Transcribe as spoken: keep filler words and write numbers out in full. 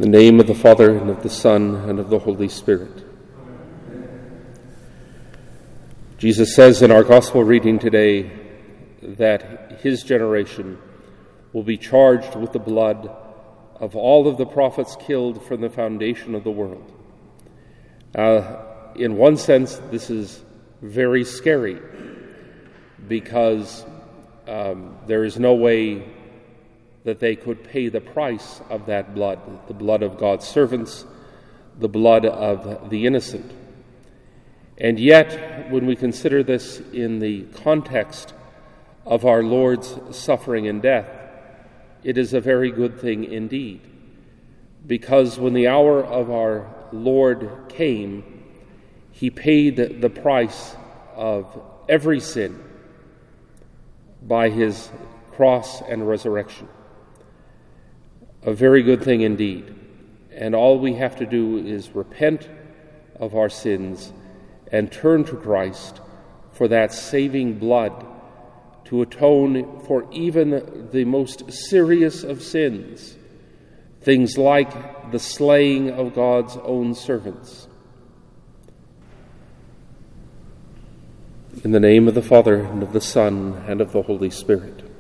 In the name of the Father, and of the Son, and of the Holy Spirit. Jesus says in our gospel reading today that his generation will be charged with the blood of all of the prophets killed from the foundation of the world. Uh, in one sense, this is very scary because um, there is no way that they could pay the price of that blood, the blood of God's servants, the blood of the innocent. And yet, when we consider this in the context of our Lord's suffering and death, it is a very good thing indeed. Because when the hour of our Lord came, he paid the price of every sin by his cross and resurrection. A very good thing indeed. And all we have to do is repent of our sins and turn to Christ for that saving blood to atone for even the most serious of sins, things like the slaying of God's own servants. In the name of the Father, and of the Son, and of the Holy Spirit.